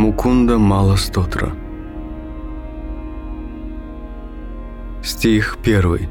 Мукунда Мала Стотра. Стих 1.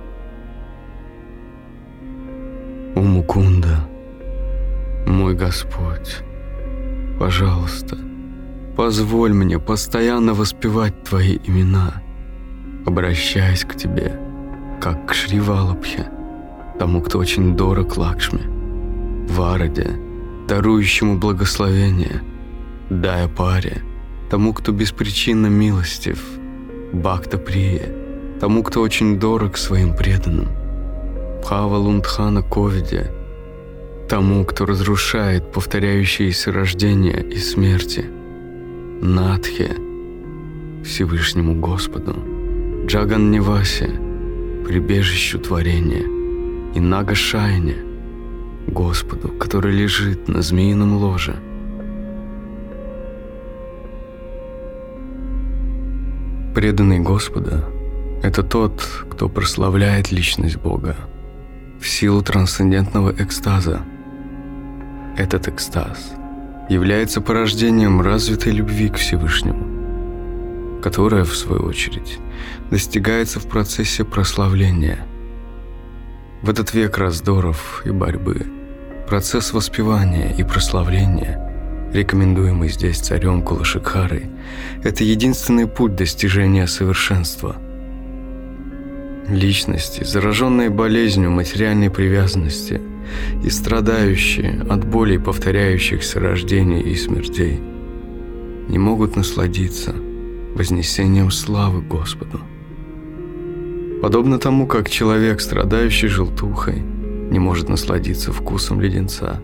О Мукунда, мой Господь, пожалуйста, позволь мне постоянно воспевать Твои имена, обращаясь к Тебе, как к Шри Валабхе, тому, кто очень дорог Лакшми, Вараде, дарующему благословение, Дая Паре, тому, кто беспричинно милостив, Бхакта Прие, тому, кто очень дорог своим преданным, Бхава-Лундхана Ковиде, тому, кто разрушает повторяющиеся рождения и смерти, Надхе, Всевышнему Господу, Джаган-Нивасе, прибежищу творения, и Нага-Шайне, Господу, который лежит на змеином ложе. Преданный Господа – это тот, кто прославляет личность Бога в силу трансцендентного экстаза. Этот экстаз является порождением развитой любви к Всевышнему, которая, в свою очередь, достигается в процессе прославления. В этот век раздоров и борьбы процесс воспевания и прославления, рекомендуемый здесь царем Кулашикхарой, это единственный путь достижения совершенства. Личности, зараженные болезнью материальной привязанности и страдающие от болей повторяющихся рождений и смертей, не могут насладиться вознесением славы Господу. Подобно тому, как человек, страдающий желтухой, не может насладиться вкусом леденца.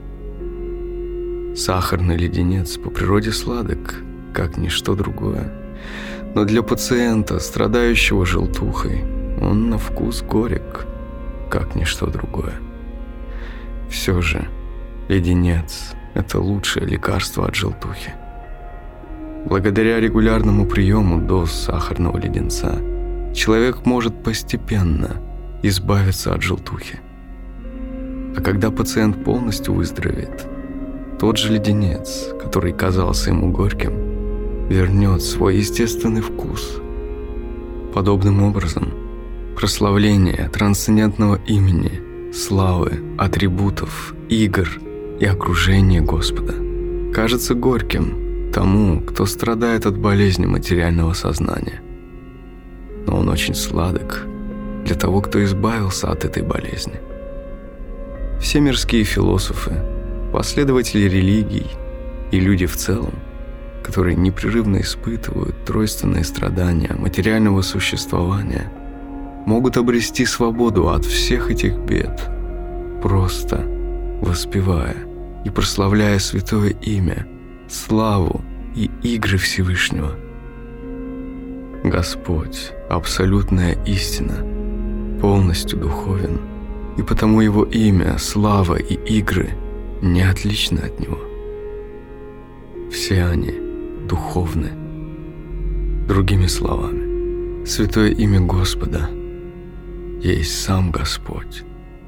Сахарный леденец по природе сладок, как ничто другое, но для пациента, страдающего желтухой, он на вкус горек, как ничто другое. Все же леденец – это лучшее лекарство от желтухи. Благодаря регулярному приему доз сахарного леденца человек может постепенно избавиться от желтухи. А когда пациент полностью выздоровеет, тот же леденец, который казался ему горьким, вернет свой естественный вкус. Подобным образом, прославление трансцендентного имени, славы, атрибутов, игр и окружения Господа кажется горьким тому, кто страдает от болезни материального сознания. Но он очень сладок для того, кто избавился от этой болезни. Все мирские философы, последователи религий и люди в целом, которые непрерывно испытывают тройственные страдания материального существования, могут обрести свободу от всех этих бед, просто воспевая и прославляя святое имя, славу и игры Всевышнего. Господь – абсолютная истина, полностью духовен, и потому Его имя, слава и игры не отличны от Него. Все они духовны. Другими словами, святое имя Господа есть сам Господь.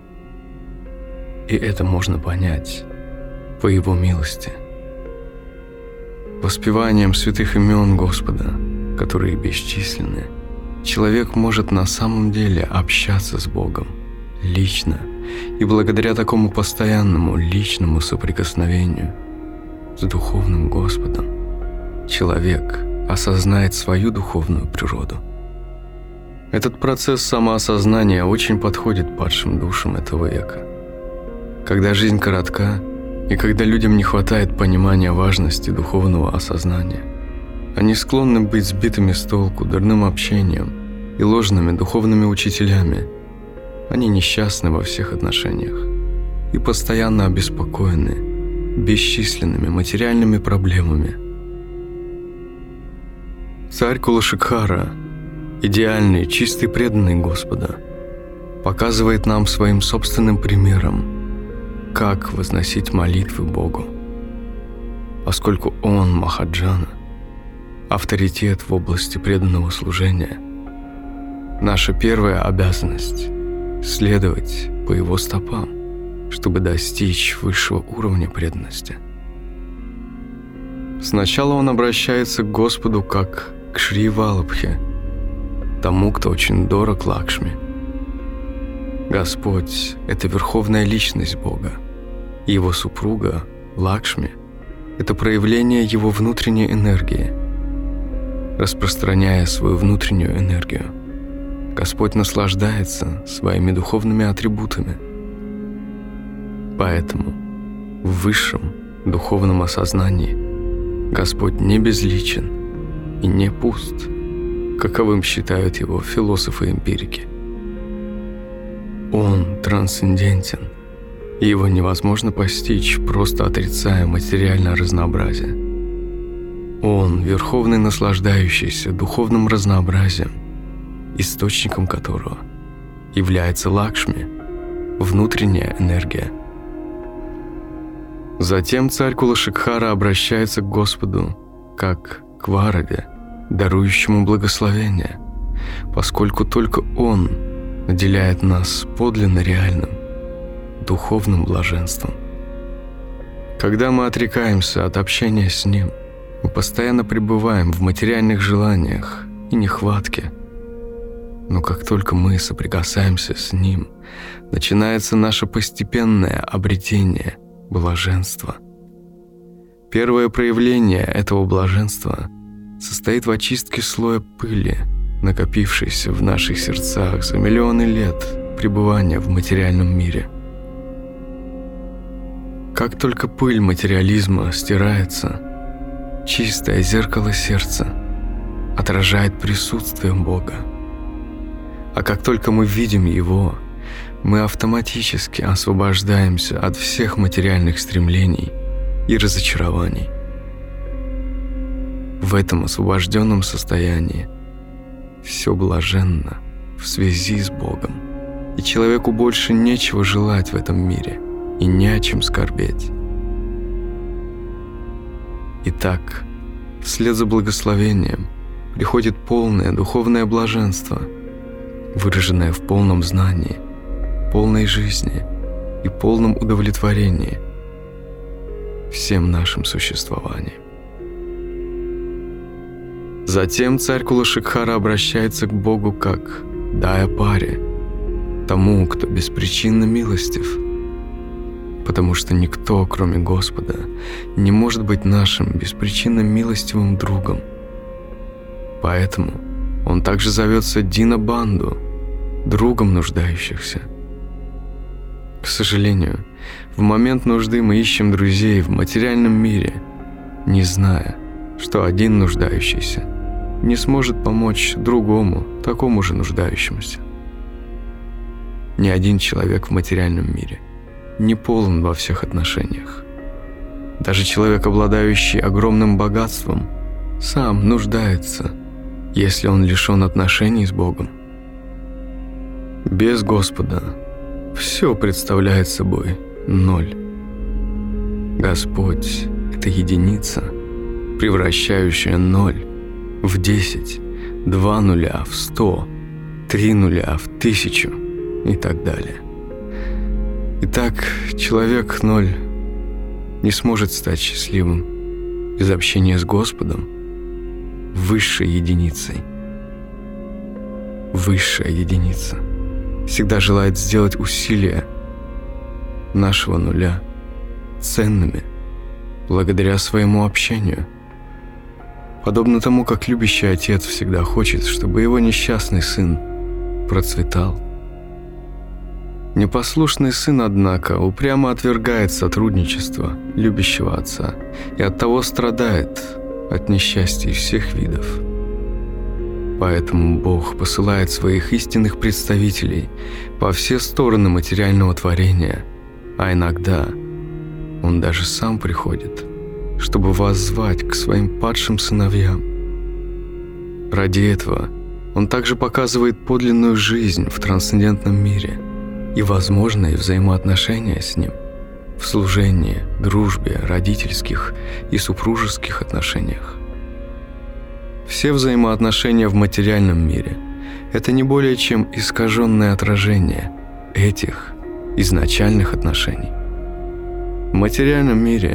И это можно понять по Его милости. Воспеванием святых имен Господа, которые бесчисленны, человек может на самом деле общаться с Богом лично, и благодаря такому постоянному личному соприкосновению с духовным Господом человек осознает свою духовную природу. Этот процесс самоосознания очень подходит падшим душам этого века. Когда жизнь коротка, и когда людям не хватает понимания важности духовного осознания, они склонны быть сбитыми с толку дурным общением и ложными духовными учителями. Они несчастны во всех отношениях и постоянно обеспокоены бесчисленными материальными проблемами. Царь Кулашикхара, идеальный, чистый, преданный Господа, показывает нам своим собственным примером, как возносить молитвы Богу. Поскольку Он, Махаджана, авторитет в области преданного служения, наша первая обязанность – следовать по Его стопам, чтобы достичь высшего уровня преданности. Сначала он обращается к Господу как к Шри Валабхе, тому, кто очень дорог Лакшми. Господь – это верховная личность Бога. И его супруга, Лакшми, это проявление его внутренней энергии. Распространяя свою внутреннюю энергию, Господь наслаждается своими духовными атрибутами. Поэтому в высшем духовном осознании Господь не безличен и не пуст, каковым считают его философы-эмпирики. Он трансцендентен, и его невозможно постичь, просто отрицая материальное разнообразие. Он верховный наслаждающийся духовным разнообразием, источником которого является Лакшми, внутренняя энергия. Затем царь Кулашикхара обращается к Господу как к Вараве, дарующему благословение, поскольку только Он наделяет нас подлинно реальным, духовным блаженством. Когда мы отрекаемся от общения с Ним, мы постоянно пребываем в материальных желаниях и нехватке. Но как только мы соприкасаемся с Ним, начинается наше постепенное обретение блаженства. Первое проявление этого блаженства состоит в очистке слоя пыли, накопившейся в наших сердцах за миллионы лет пребывания в материальном мире. Как только пыль материализма стирается, чистое зеркало сердца отражает присутствие Бога. А как только мы видим Его, мы автоматически освобождаемся от всех материальных стремлений и разочарований. В этом освобожденном состоянии все блаженно в связи с Богом, и человеку больше нечего желать в этом мире и не о чем скорбеть. Итак, вслед за благословением приходит полное духовное блаженство, выраженное в полном знании, полной жизни и полном удовлетворении всем нашим существованием. Затем царь Кулашикхара обращается к Богу как к Дая-паре, тому, кто беспричинно милостив, потому что никто, кроме Господа, не может быть нашим беспричинно милостивым другом. Поэтому он также зовется Дина-банду, другом нуждающихся. К сожалению, в момент нужды мы ищем друзей в материальном мире, не зная, что один нуждающийся не сможет помочь другому, такому же нуждающемуся. Ни один человек в материальном мире не полон во всех отношениях. Даже человек, обладающий огромным богатством, сам нуждается, если он лишен отношений с Богом. Без Господа все представляет собой ноль. Господь — это единица, превращающая 0 в 10, 2 нуля в 100, 3 нуля в 1000 и так далее. Итак, человек 0 не сможет стать счастливым без общения с Господом, высшей единицей. Высшая единица всегда желает сделать усилия нашего нуля ценными благодаря своему общению. Подобно тому, как любящий отец всегда хочет, чтобы его несчастный сын процветал. Непослушный сын, однако, упрямо отвергает сотрудничество любящего отца и оттого страдает от несчастий всех видов. Поэтому Бог посылает своих истинных представителей по все стороны материального творения, а иногда Он даже сам приходит, чтобы воззвать к своим падшим сыновьям. Ради этого Он также показывает подлинную жизнь в трансцендентном мире и возможные взаимоотношения с Ним в служении, дружбе, родительских и супружеских отношениях. Все взаимоотношения в материальном мире – это не более чем искаженное отражение этих изначальных отношений. В материальном мире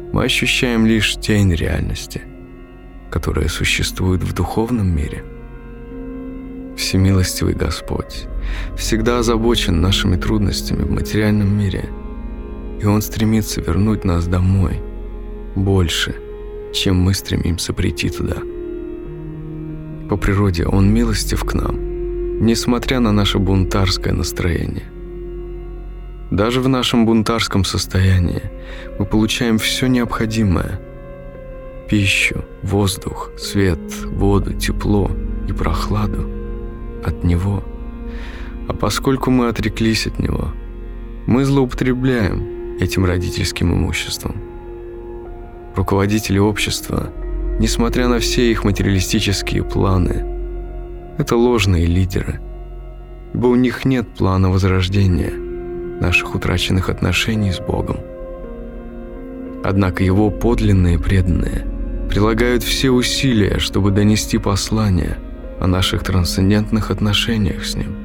мы ощущаем лишь тень реальности, которая существует в духовном мире. Всемилостивый Господь всегда озабочен нашими трудностями в материальном мире, и Он стремится вернуть нас домой больше, чем мы стремимся прийти туда. По природе Он милостив к нам, несмотря на наше бунтарское настроение. Даже в нашем бунтарском состоянии мы получаем все необходимое: пищу, воздух, свет, воду, тепло и прохладу от Него. А поскольку мы отреклись от Него, мы злоупотребляем этим родительским имуществом. Руководители общества, несмотря на все их материалистические планы, это ложные лидеры, ибо у них нет плана возрождения наших утраченных отношений с Богом. Однако Его подлинные преданные прилагают все усилия, чтобы донести послание о наших трансцендентных отношениях с Ним.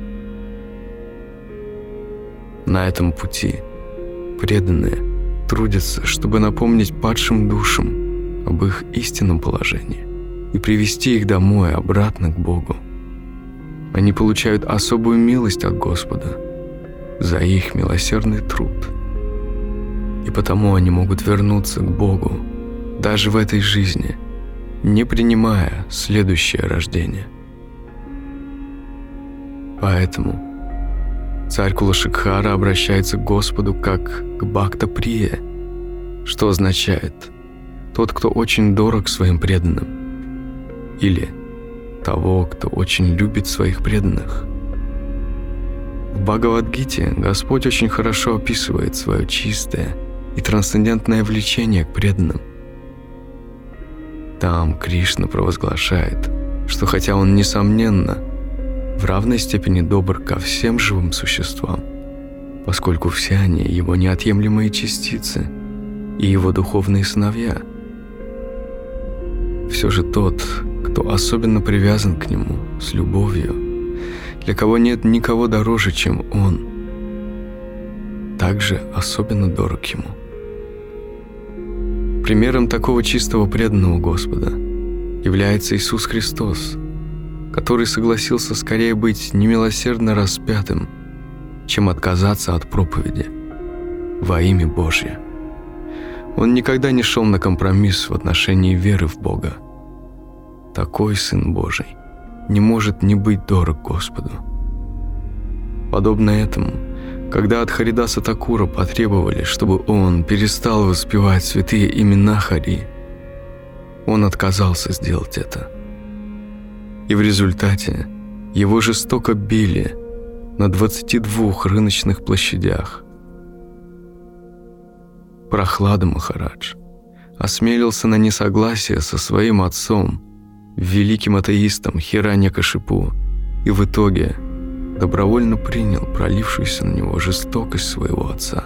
На этом пути преданные трудятся, чтобы напомнить падшим душам об их истинном положении и привести их домой обратно к Богу. Они получают особую милость от Господа за их милосердный труд, и потому они могут вернуться к Богу даже в этой жизни, не принимая следующее рождение. Поэтому царь Кулашикхара обращается к Господу как к Бхакта-прие, что означает «тот, кто очень дорог своим преданным», или «того, кто очень любит своих преданных». В Бхагавад-гите Господь очень хорошо описывает свое чистое и трансцендентное влечение к преданным. Там Кришна провозглашает, что хотя Он, несомненно, в равной степени добр ко всем живым существам, поскольку все они Его неотъемлемые частицы и Его духовные сыновья, все же тот, кто особенно привязан к Нему с любовью, для кого нет никого дороже, чем Он, также особенно дорог Ему. Примером такого чистого преданного Господа является Иисус Христос, который согласился скорее быть немилосердно распятым, чем отказаться от проповеди во имя Божье. Он никогда не шел на компромисс в отношении веры в Бога. Такой Сын Божий не может не быть дорог Господу. Подобно этому, когда от Харидаса Такура потребовали, чтобы он перестал воспевать святые имена Хари, он отказался сделать это. И в результате его жестоко били на 22 рыночных площадях. Прохлада Махарадж осмелился на несогласие со своим отцом, великим атеистом Хираньякашипу, и в итоге добровольно принял пролившуюся на него жестокость своего отца.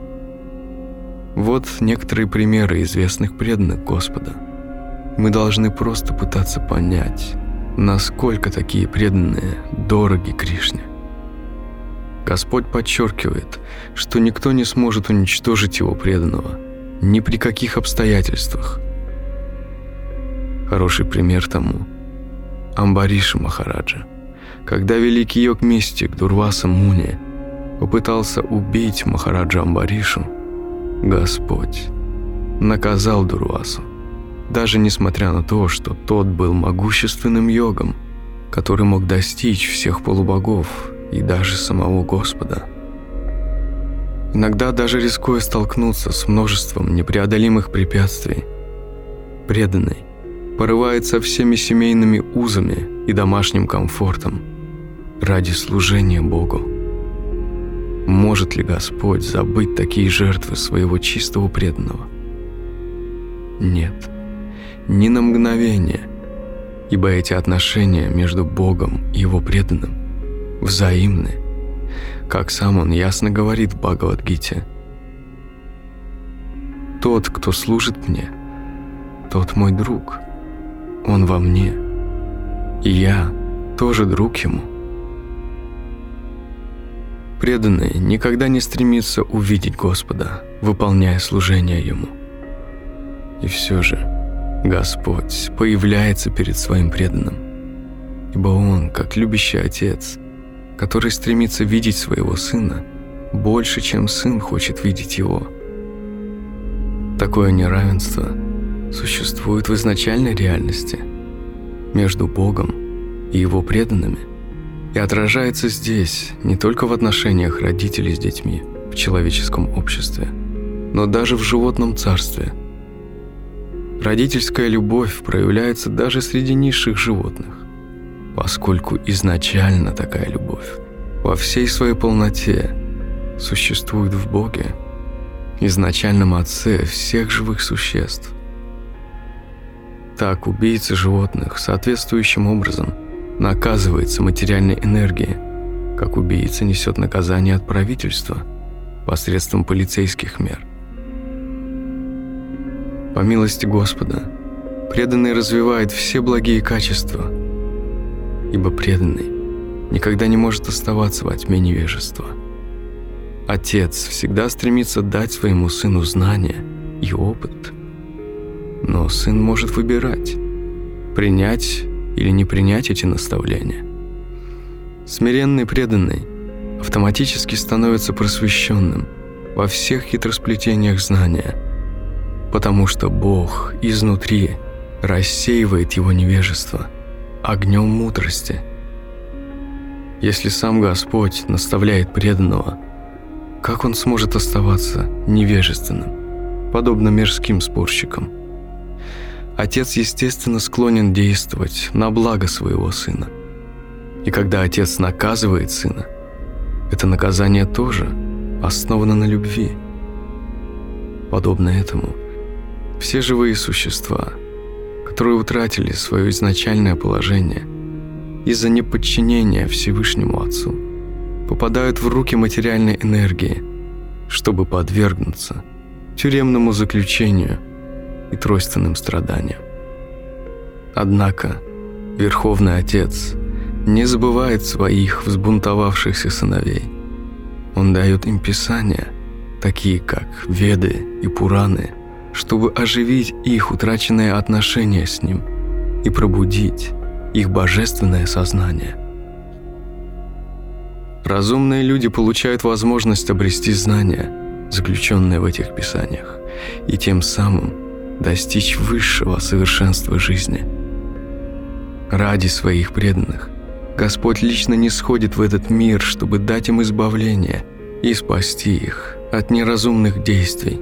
Вот некоторые примеры известных преданных Господа. Мы должны просто пытаться понять, насколько такие преданные дороги Кришне. Господь подчеркивает, что никто не сможет уничтожить Его преданного ни при каких обстоятельствах. Хороший пример тому – Амбариша Махараджа. Когда великий йог-мистик Дурваса Муни попытался убить Махараджа Амбаришу, Господь наказал Дурвасу, даже несмотря на то, что тот был могущественным йогом, который мог достичь всех полубогов и даже самого Господа. Иногда, даже рискуя столкнуться с множеством непреодолимых препятствий, преданный порывается всеми семейными узами и домашним комфортом ради служения Богу. Может ли Господь забыть такие жертвы своего чистого преданного? Нет, ни на мгновение, ибо эти отношения между Богом и Его преданным взаимны, как сам Он ясно говорит в Бхагавад-гите. «Тот, кто служит мне, тот мой друг, он во мне, и я тоже друг ему». Преданный никогда не стремится увидеть Господа, выполняя служение Ему. И все же Господь появляется перед своим преданным, ибо Он, как любящий отец, который стремится видеть своего сына больше, чем сын хочет видеть его. Такое неравенство существует в изначальной реальности между Богом и Его преданными и отражается здесь не только в отношениях родителей с детьми в человеческом обществе, но даже в животном царстве. Родительская любовь проявляется даже среди низших животных, поскольку изначально такая любовь во всей своей полноте существует в Боге, изначальном Отце всех живых существ. Так убийца животных соответствующим образом наказывается материальной энергией, как убийца несет наказание от правительства посредством полицейских мер. По милости Господа, преданный развивает все благие качества, ибо преданный никогда не может оставаться во тьме невежества. Отец всегда стремится дать своему сыну знания и опыт, но сын может выбирать, принять или не принять эти наставления. Смиренный преданный автоматически становится просвещенным во всех хитросплетениях знания, потому что Бог изнутри рассеивает его невежество огнем мудрости. Если сам Господь наставляет преданного, как он сможет оставаться невежественным, подобно мирским спорщикам? Отец, естественно, склонен действовать на благо своего сына. И когда отец наказывает сына, это наказание тоже основано на любви. Подобно этому, все живые существа, которые утратили свое изначальное положение из-за неподчинения Всевышнему Отцу, попадают в руки материальной энергии, чтобы подвергнуться тюремному заключению и тройственным страданиям. Однако Верховный Отец не забывает своих взбунтовавшихся сыновей. Он дает им писания, такие как Веды и Пураны, чтобы оживить их утраченное отношение с Ним и пробудить их божественное сознание. Разумные люди получают возможность обрести знания, заключенные в этих писаниях, и тем самым достичь высшего совершенства жизни. Ради своих преданных Господь лично нисходит в этот мир, чтобы дать им избавление и спасти их от неразумных действий.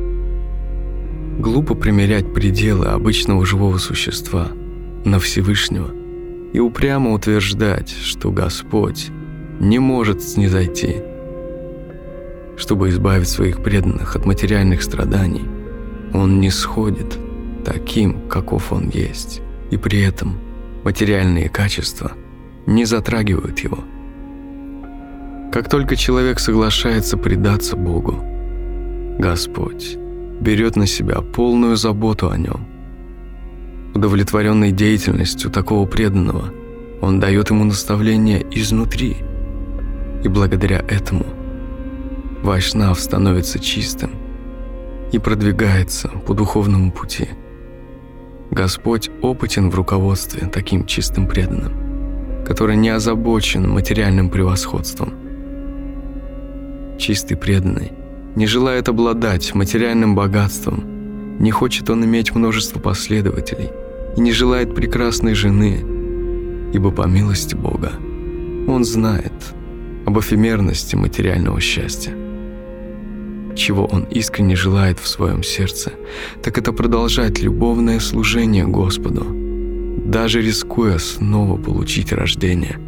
Глупо примерять пределы обычного живого существа на Всевышнего и упрямо утверждать, что Господь не может снизойти. Чтобы избавить своих преданных от материальных страданий, Он нисходит таким, каков Он есть, и при этом материальные качества не затрагивают его. Как только человек соглашается предаться Богу, Господь берет на себя полную заботу о нем. Удовлетворенный деятельностью такого преданного, Он дает ему наставления изнутри, и благодаря этому Вайшнав становится чистым и продвигается по духовному пути. Господь опытен в руководстве таким чистым преданным, который не озабочен материальным превосходством. Чистый преданный не желает обладать материальным богатством, не хочет он иметь множество последователей и не желает прекрасной жены, ибо по милости Бога он знает об эфемерности материального счастья. Чего он искренне желает в своем сердце, так это продолжать любовное служение Господу, даже рискуя снова получить рождение.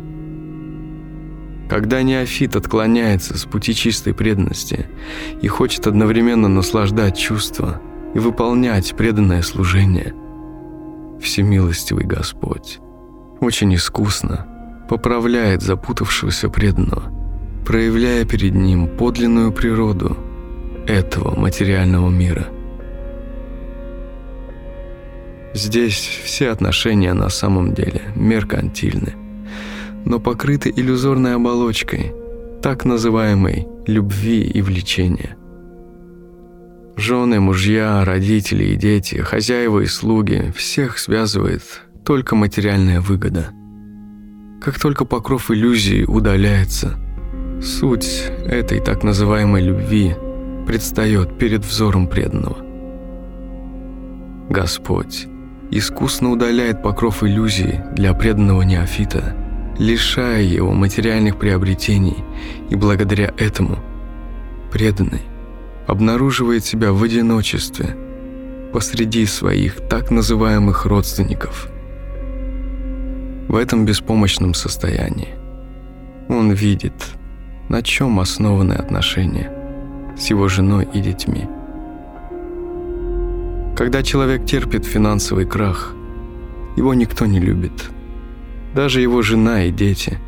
Когда неофит отклоняется с пути чистой преданности и хочет одновременно наслаждать чувства и выполнять преданное служение, всемилостивый Господь очень искусно поправляет запутавшегося преданного, проявляя перед ним подлинную природу этого материального мира. Здесь все отношения на самом деле меркантильны, но покрыты иллюзорной оболочкой так называемой любви и влечения. Жены, мужья, родители и дети, хозяева и слуги – всех связывает только материальная выгода. Как только покров иллюзии удаляется, суть этой так называемой любви предстает перед взором преданного. Господь искусно удаляет покров иллюзии для преданного неофита, лишая его материальных приобретений, и благодаря этому преданный обнаруживает себя в одиночестве посреди своих так называемых родственников. В этом беспомощном состоянии он видит, на чем основаны отношения с его женой и детьми. Когда человек терпит финансовый крах, его никто не любит, даже его жена и дети.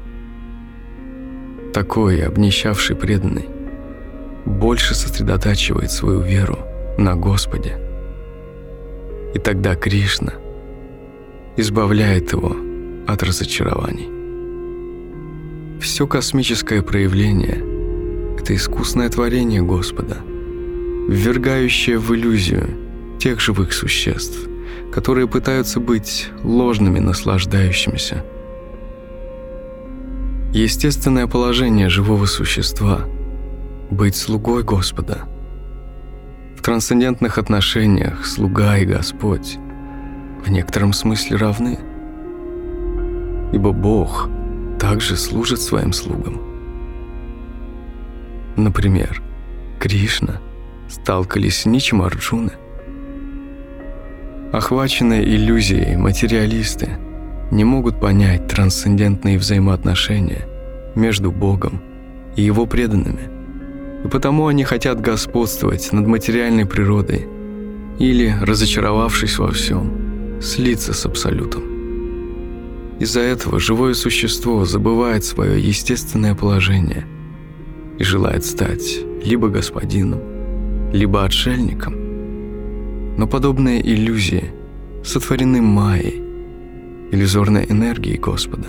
Такой обнищавший преданный больше сосредотачивает свою веру на Господе. И тогда Кришна избавляет его от разочарований. Все космическое проявление – это искусное творение Господа, ввергающее в иллюзию тех живых существ, которые пытаются быть ложными наслаждающимися. Естественное положение живого существа – быть слугой Господа. В трансцендентных отношениях слуга и Господь в некотором смысле равны, ибо Бог также служит своим слугам. Например, Кришна стал колесничем Арджуны. Охваченные иллюзией материалисты не могут понять трансцендентные взаимоотношения между Богом и Его преданными, и потому они хотят господствовать над материальной природой или, разочаровавшись во всем, слиться с Абсолютом. Из-за этого живое существо забывает свое естественное положение и желает стать либо господином, либо отшельником. Но подобные иллюзии сотворены Майей, иллюзорной энергией Господа.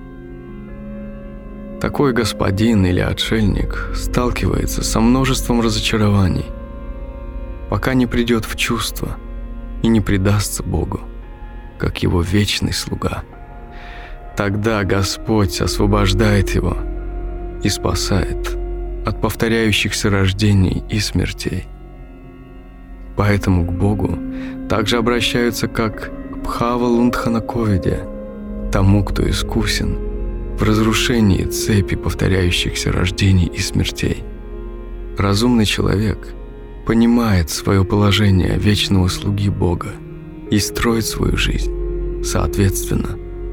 Такой господин или отшельник сталкивается со множеством разочарований, пока не придет в чувство и не предастся Богу, как его вечный слуга. Тогда Господь освобождает его и спасает от повторяющихся рождений и смертей. Поэтому к Богу также обращаются как к Бхава-Лундханаковиде, тому, кто искусен в разрушении цепи повторяющихся рождений и смертей. Разумный человек понимает свое положение вечного слуги Бога и строит свою жизнь соответственно.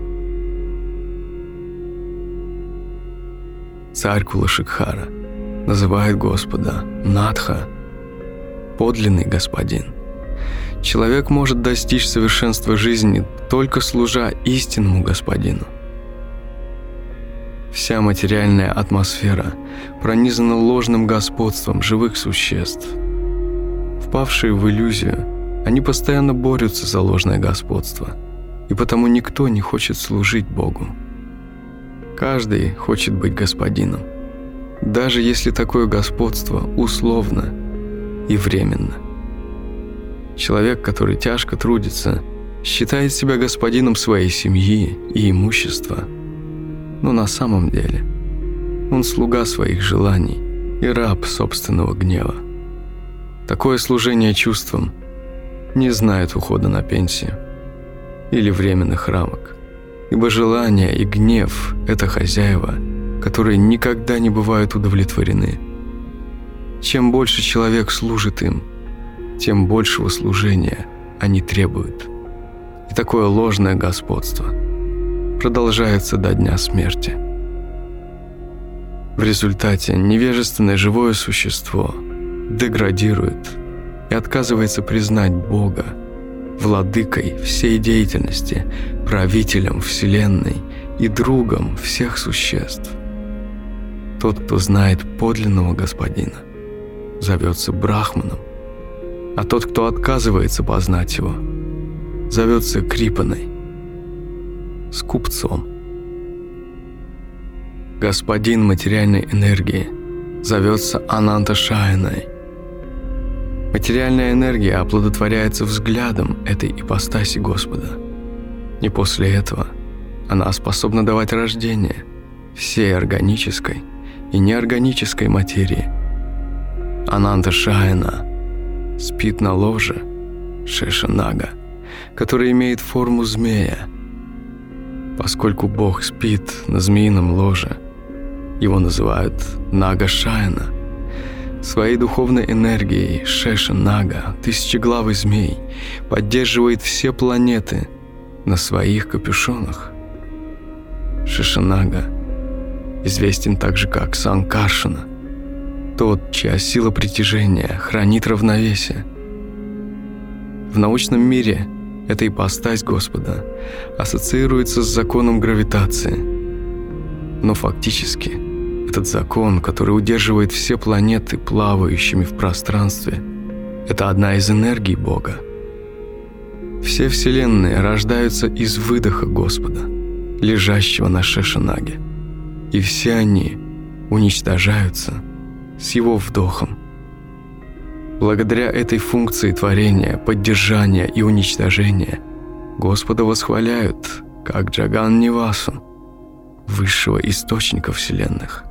Царь Кулашикхара называет Господа Надха, подлинный господин. Человек может достичь совершенства жизни, только служа истинному господину. Вся материальная атмосфера пронизана ложным господством живых существ. Впавшие в иллюзию, они постоянно борются за ложное господство, и потому никто не хочет служить Богу. Каждый хочет быть господином, даже если такое господство условно и временно. Человек, который тяжко трудится, считает себя господином своей семьи и имущества, но на самом деле он слуга своих желаний и раб собственного гнева. Такое служение чувствам не знает ухода на пенсию или временных рамок, ибо желание и гнев – это хозяева, которые никогда не бывают удовлетворены. Чем больше человек служит им, тем большего служения они требуют. И такое ложное господство продолжается до дня смерти. В результате невежественное живое существо деградирует и отказывается признать Бога владыкой всей деятельности, правителем Вселенной и другом всех существ. Тот, кто знает подлинного господина, зовется Брахманом, а тот, кто отказывается познать его, зовется Крипаной, скупцом. Господин материальной энергии зовется Ананташаяной, Материальная энергия оплодотворяется взглядом этой ипостаси Господа. И после этого она способна давать рождение всей органической и неорганической материи. Ананта Шаяна спит на ложе Шешанага, который имеет форму змея. Поскольку Бог спит на змеином ложе, его называют Нага Шаяна. Своей духовной энергией Шешанага, тысячеглавый змей, поддерживает все планеты на своих капюшонах. Шешанага известен также как Санкаршана, тот, чья сила притяжения хранит равновесие. В научном мире эта ипостась Господа ассоциируется с законом гравитации, но фактически этот закон, который удерживает все планеты плавающими в пространстве, это одна из энергий Бога. Все вселенные рождаются из выдоха Господа, лежащего на Шешанаге, и все они уничтожаются с его вдохом. Благодаря этой функции творения, поддержания и уничтожения Господа восхваляют как Джаган-Нивасу, высшего источника вселенных.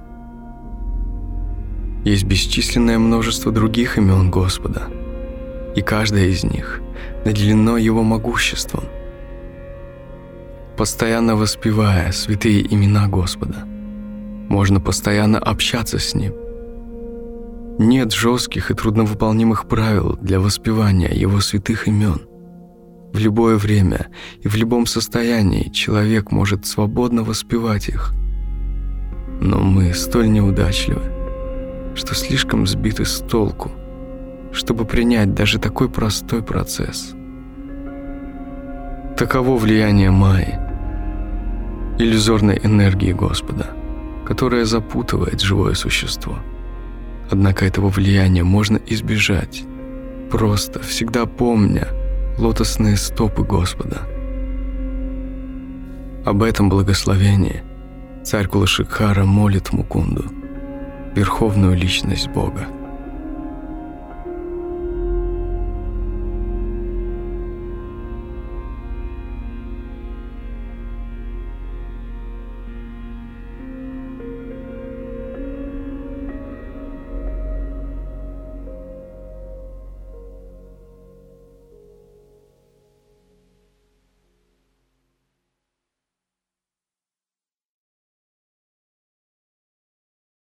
Есть бесчисленное множество других имен Господа, и каждое из них наделено Его могуществом. Постоянно воспевая святые имена Господа, можно постоянно общаться с Ним. Нет жестких и трудновыполнимых правил для воспевания Его святых имен. В любое время и в любом состоянии человек может свободно воспевать их. Но мы столь неудачливы, что слишком сбиты с толку, чтобы принять даже такой простой процесс. Таково влияние Майи, иллюзорной энергии Господа, которая запутывает живое существо. Однако этого влияния можно избежать, просто всегда помня лотосные стопы Господа. Об этом благословении царь Кулашикхара молит Мукунду, верховную личность Бога.